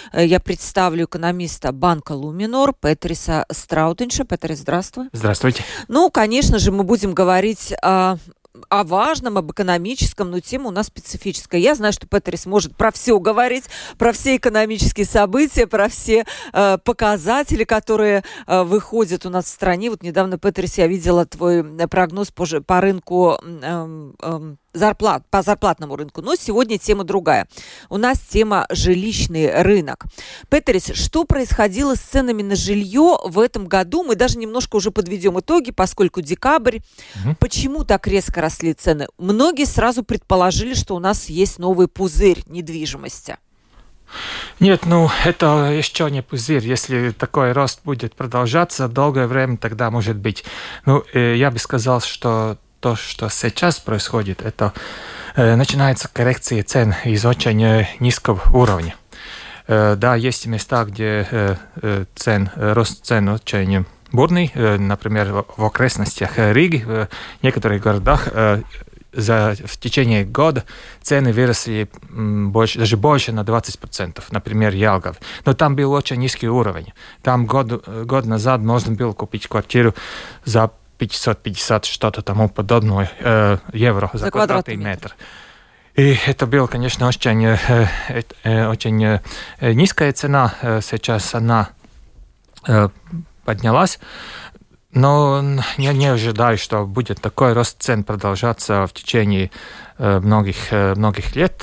Я представлю экономиста банка Luminor Петериса Страутинша. Петерис, здравствуй. Здравствуйте. Ну, конечно же, мы будем говорить о важном, об экономическом, но тема у нас специфическая. Я знаю, что Петерис может про все говорить, про все экономические события, про все показатели, которые выходят у нас в стране. Вот недавно, Петерис, я видела твой прогноз по рынку по зарплатному рынку. Но сегодня тема другая. У нас тема жилищный рынок. Петерис, что происходило с ценами на жилье в этом году? Мы даже немножко уже подведем итоги, поскольку декабрь. Почему так резко росли цены? Многие сразу предположили, что у нас есть новый пузырь недвижимости. Нет, это еще не пузырь. Если такой рост будет продолжаться долгое время, тогда может быть. Я бы сказал, что то, что сейчас происходит, это начинается коррекция цен из низкого уровня. Да, есть места, где рост цен очень бурный. Например, в окрестностях Риги, в некоторых городах в течение года цены выросли даже больше на 20%. Например, Ялгав. Но там был очень низкий уровень. Там год назад можно было купить квартиру за 550 что-то тому подобное евро за квадратный метр. И это было, конечно, очень низкая цена. Сейчас она поднялась. Но я не ожидаю, что будет такой рост цен продолжаться в течение многих лет.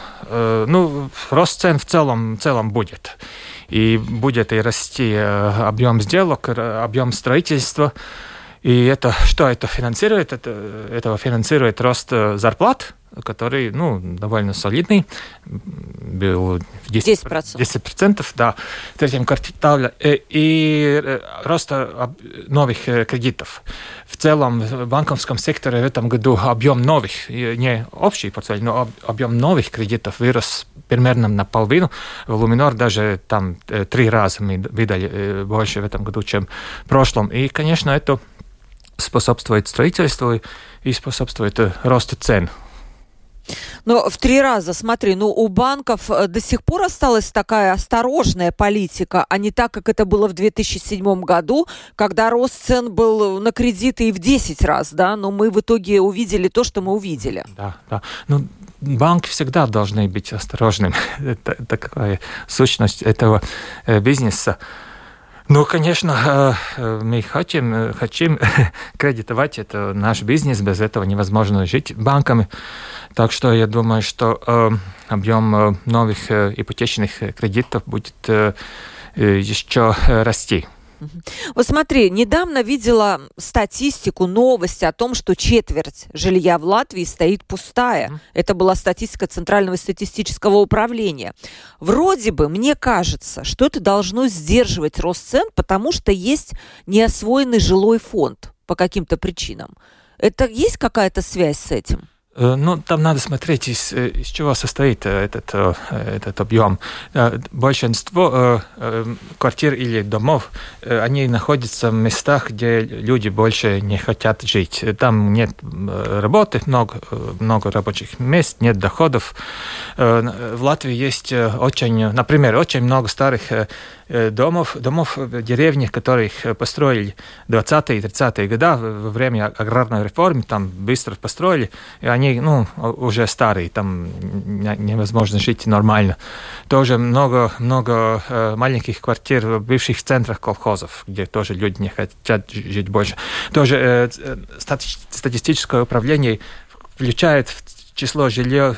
Рост цен в целом будет. И будет и расти объем сделок, объем строительства. И что это финансирует? Это финансирует рост зарплат, который довольно солидный, был 10%, да, в третьем квартале, и рост новых кредитов. В целом в банковском секторе в этом году объем новых, не общий портфель, но объем новых кредитов вырос примерно наполовину. В Luminor даже там 3 раза мы видели больше в этом году, чем в прошлом. И, конечно, это способствует строительству и способствует росту цен. Но в 3 раза, смотри, у банков до сих пор осталась такая осторожная политика, а не так, как это было в 2007 году, когда рост цен был на кредиты и в 10 раз, да, но мы в итоге увидели то, что мы увидели. Да. Банки всегда должны быть осторожными. Это такая сущность этого бизнеса. Конечно, мы хотим кредитовать, это наш бизнес, без этого невозможно жить банками. Так что я думаю, что объем новых ипотечных кредитов будет еще расти. Вот смотри, недавно видела статистику, новость о том, что четверть жилья в Латвии стоит пустая. Это была статистика Центрального статистического управления. Вроде бы, мне кажется, что это должно сдерживать рост цен, потому что есть неосвоенный жилой фонд по каким-то причинам. Это есть какая-то связь с этим? Там надо смотреть, из чего состоит этот объем. Большинство квартир или домов, они находятся в местах, где люди больше не хотят жить. Там нет работы, много рабочих мест, нет доходов. В Латвии есть очень много старых домов в деревнях, которых построили в 20-е и 30-е годы во время аграрной реформы, там быстро построили, и они уже старые, там невозможно жить нормально. Тоже много маленьких квартир в бывших центрах колхозов, где тоже люди не хотят жить больше. Тоже статистическое управление включает в число жилья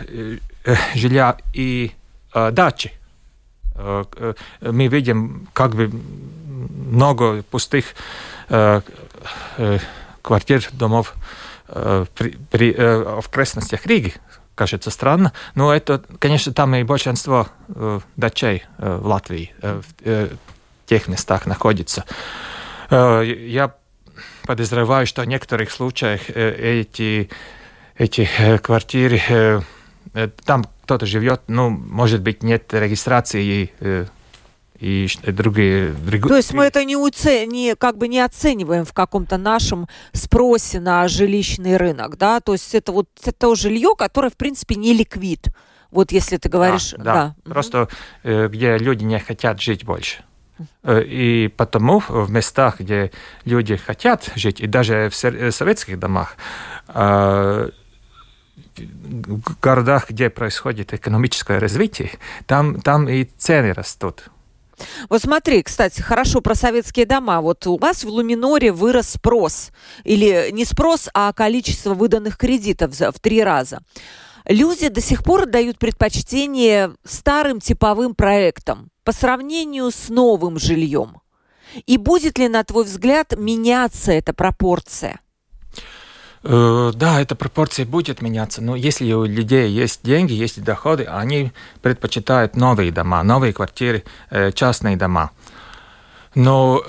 и дачи. Мы видим много пустых квартир, домов в окрестностях Риги. Кажется странно, но это, конечно, там и большинство дачей в Латвии в тех местах находится. Я подозреваю, что в некоторых случаях эти квартиры, там кто-то живет, может быть, нет регистрации и другие. То есть мы это не оцениваем в каком-то нашем спросе на жилищный рынок, да? То есть это то жилье, которое, в принципе, не ликвид. Вот если ты говоришь... Да. Просто где люди не хотят жить больше. И потому в местах, где люди хотят жить, и даже в советских домах, в городах, где происходит экономическое развитие, там и цены растут. Вот смотри, кстати, хорошо про советские дома. Вот у вас в Луминоре вырос спрос. Или не спрос, а количество выданных кредитов в 3 раза. Люди до сих пор отдают предпочтение старым типовым проектам по сравнению с новым жильем. И будет ли, на твой взгляд, меняться эта пропорция? Да, эта пропорция будет меняться, но если у людей есть деньги, есть доходы, они предпочитают новые дома, новые квартиры, частные дома. Но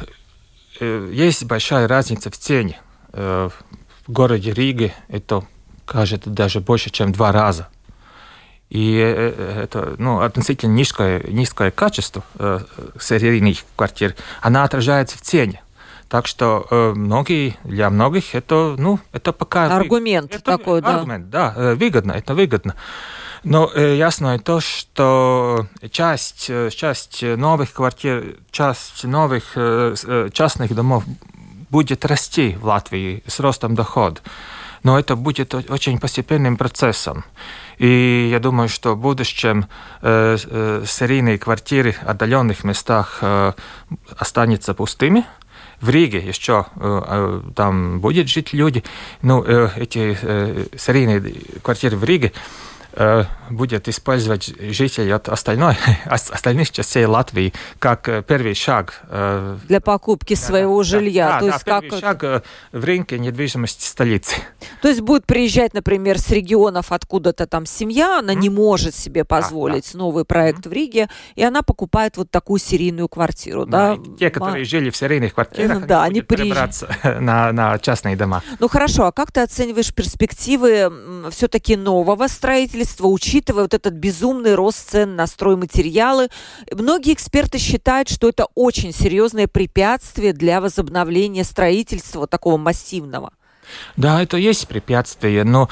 есть большая разница в цене. В городе Риге это, кажется, даже больше, чем 2 раза. И это относительно низкое качество серийных квартир, она отражается в цене. Так что для многих это пока... Аргумент такой, да. Аргумент, да, это выгодно. Но ясно то, что часть новых квартир, часть новых частных домов будет расти в Латвии с ростом дохода. Но это будет очень постепенным процессом. И я думаю, что в будущем серийные квартиры в отдаленных местах останутся пустыми. В Риге еще там будут жить люди. Эти серийные квартиры в Риге будет использовать жители от остальных частей Латвии как первый шаг. Для покупки своего жилья. Первый шаг в рынке недвижимости столицы. То есть будет приезжать, например, с регионов откуда-то там семья, она не может себе позволить новый проект в Риге, и она покупает вот такую серийную квартиру. Да? Те, которые жили в серийных квартирах, они будут перебраться на частные дома. Ну хорошо, а как ты оцениваешь перспективы все-таки нового строительства, учитывая вот этот безумный рост цен на стройматериалы? Многие эксперты считают, что это очень серьезное препятствие для возобновления строительства такого массивного. Да, это есть препятствие, но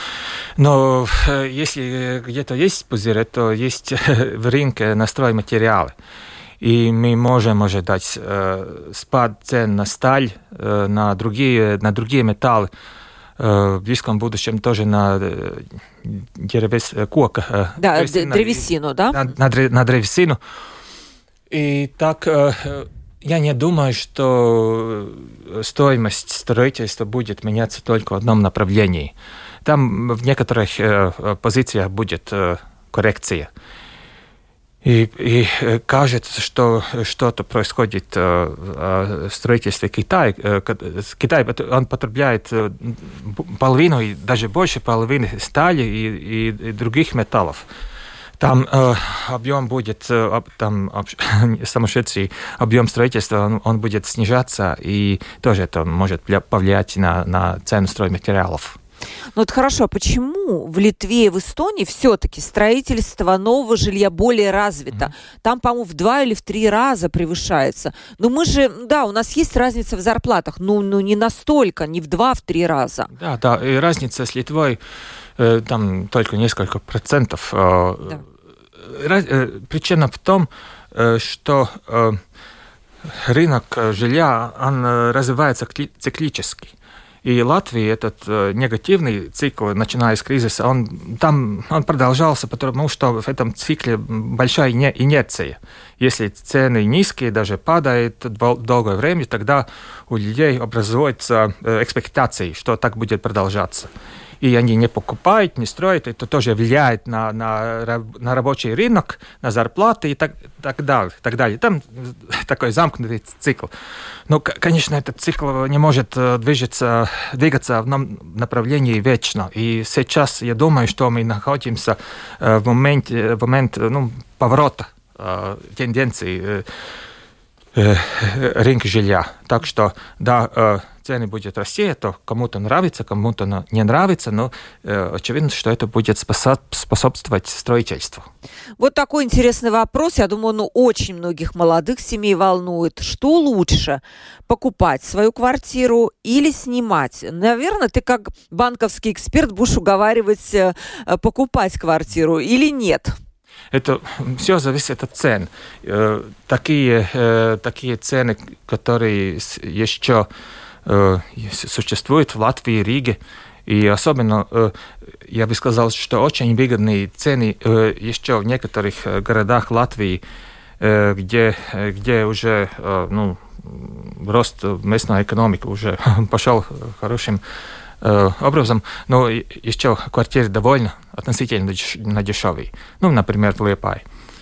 если где-то есть пузырь, то есть в рынке на стройматериалы. И мы можем ожидать спад цен на сталь, на другие металлы. В близком будущем тоже на древесину, да? На древесину. И так я не думаю, что стоимость строительства будет меняться только в одном направлении. Там в некоторых позициях будет коррекция. И кажется, что что-то происходит в строительстве Китая. Китай, он потребляет половину и даже больше половины стали и других металлов. Там объем будет, сумасшедший объем строительства, он будет снижаться, и тоже это может повлиять на цену стройматериалов. Ну это хорошо, почему в Литве и в Эстонии все-таки строительство нового жилья более развито? Там, по-моему, в 2 или в 3 раза превышается. Но мы же, у нас есть разница в зарплатах, но не настолько, не в 2-3 раза. Да, и разница с Литвой там только несколько процентов. Да. Причина в том, что рынок жилья, он развивается циклически. И Латвии этот негативный цикл, начиная с кризиса, он продолжался, потому что в этом цикле большая инерция. Если цены низкие, даже падают долгое время, тогда у людей образуются экспектации, что так будет продолжаться. И они не покупают, не строят, это тоже влияет на рабочий рынок, на зарплаты и так далее. Там такой замкнутый цикл. Но, конечно, этот цикл не может двигаться в направлении вечно. И сейчас я думаю, что мы находимся в момент поворота тенденций рынка жилья. Так что, цены будут расти, то кому-то нравится, кому-то не нравится, но очевидно, что это будет способствовать строительству. Вот такой интересный вопрос. Я думаю, очень многих молодых семей волнует. Что лучше, покупать свою квартиру или снимать? Наверное, ты как банковский эксперт будешь уговаривать покупать квартиру или нет? Это все зависит от цен. Такие цены, которые еще существуют в Латвии, Риге, и особенно, я бы сказал, что очень выгодные цены еще в некоторых городах Латвии, где уже рост местной экономики уже пошел хорошим образом, но еще квартиры довольно относительно дешевые. Например, в Лиепае.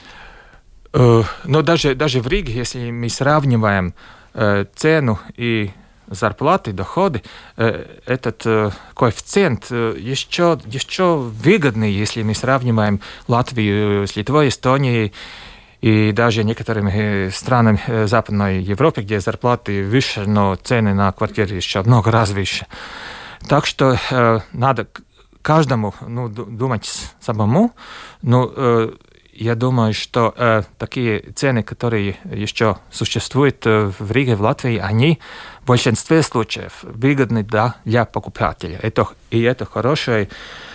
Но даже в Риге, если мы сравниваем цену и зарплаты, доходы, этот коэффициент еще выгодный, если мы сравниваем Латвию с Литвой, Эстонией и даже некоторыми странами Западной Европы, где зарплаты выше, но цены на квартиры еще много раз выше. Так что надо каждому думать самому. Я думаю, что такие цены, которые еще существуют в Риге, в Латвии, они в большинстве случаев выгодны для покупателя. Это хорошая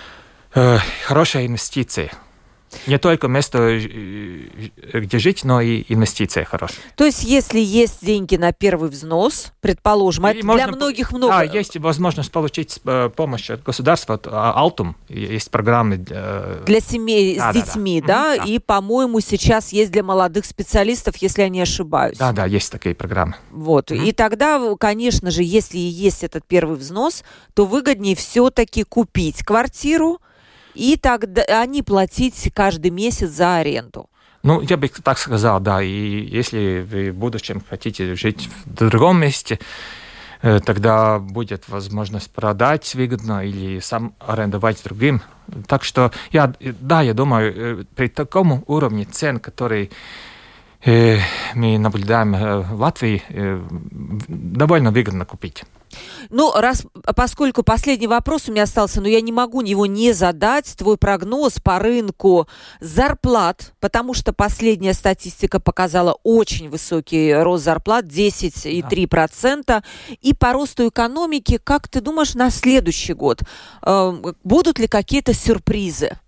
инвестиция. Не только место, где жить, но и инвестиция хорошая. То есть, если есть деньги на первый взнос, предположим, это для многих много. Да, есть возможность получить помощь от государства, от Altum, есть программы для семей с детьми, да? И, по-моему, сейчас есть для молодых специалистов, если я не ошибаюсь. Да, есть такие программы. Вот, и тогда, конечно же, если есть этот первый взнос, то выгоднее все-таки купить квартиру, и тогда не платить каждый месяц за аренду. Я бы так сказал, да. И если вы в будущем хотите жить в другом месте, тогда будет возможность продать выгодно или сам арендовать другим. Так что, я думаю, при таком уровне цен, который мы наблюдаем в Латвии, довольно выгодно купить. Поскольку последний вопрос у меня остался, но я не могу его не задать, твой прогноз по рынку зарплат, потому что последняя статистика показала очень высокий рост зарплат, 10,3%, и по росту экономики, как ты думаешь, на следующий год будут ли какие-то сюрпризы?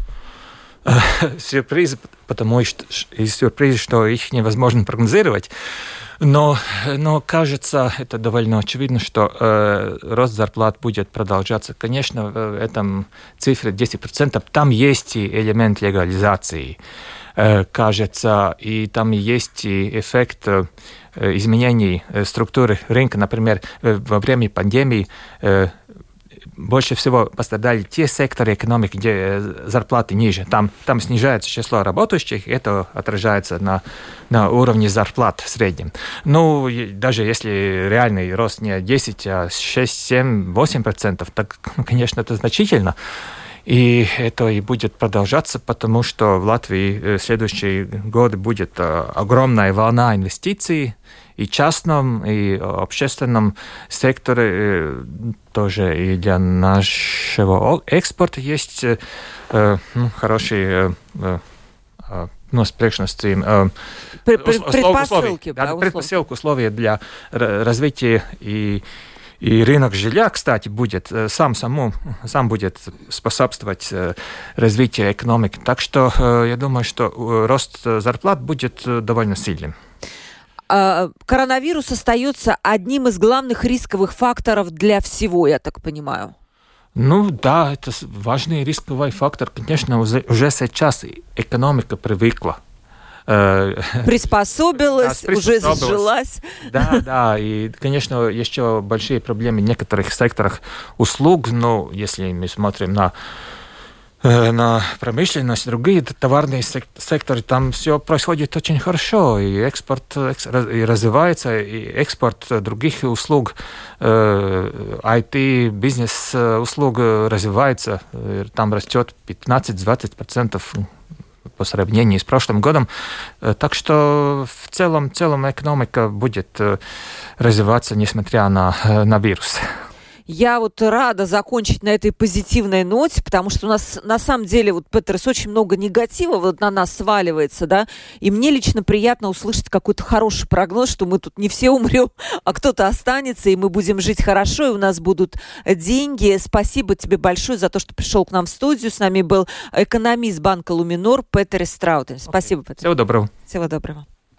Сюрпризы, потому что их невозможно прогнозировать. Но кажется, это довольно очевидно, что рост зарплат будет продолжаться. Конечно, в этом цифре 10%. Там есть и элемент легализации, кажется, и там есть и эффект изменений структуры рынка. Например, во время пандемии больше всего пострадали те секторы экономики, где зарплаты ниже. Там снижается число работающих, это отражается на уровне зарплат в среднем. Даже если реальный рост не 10, а 6, 7, 8%, так, конечно, это значительно. И это и будет продолжаться, потому что в Латвии в следующие годы будет огромная волна инвестиций, и частном, и общественном секторе тоже и для нашего экспорта есть хорошие предпосылки, условия для развития и рынок жилья, кстати, будет сам будет способствовать развитию экономики. Так что я думаю, что рост зарплат будет довольно сильным. Коронавирус остается одним из главных рисковых факторов для всего, я так понимаю. Да, это важный рисковый фактор. Конечно, уже сейчас экономика привыкла. Приспособилась, уже сжилась. Да, и, конечно, еще большие проблемы в некоторых секторах услуг, но если мы смотрим на промышленность, другие товарные секторы, там все происходит очень хорошо, и экспорт и развивается, и экспорт других услуг, IT, бизнес-услуг развивается, там растет 15-20% по сравнению с прошлым годом. Так что в целом экономика будет развиваться, несмотря на вирус. Я вот рада закончить на этой позитивной ноте, потому что у нас на самом деле, вот, Петерс, очень много негатива вот на нас сваливается, да, и мне лично приятно услышать какой-то хороший прогноз, что мы тут не все умрем, а кто-то останется, и мы будем жить хорошо, и у нас будут деньги. Спасибо тебе большое за то, что пришел к нам в студию. С нами был экономист банка Луминор Петерс Страутен. Спасибо, Петерс. Всего доброго. Всего доброго.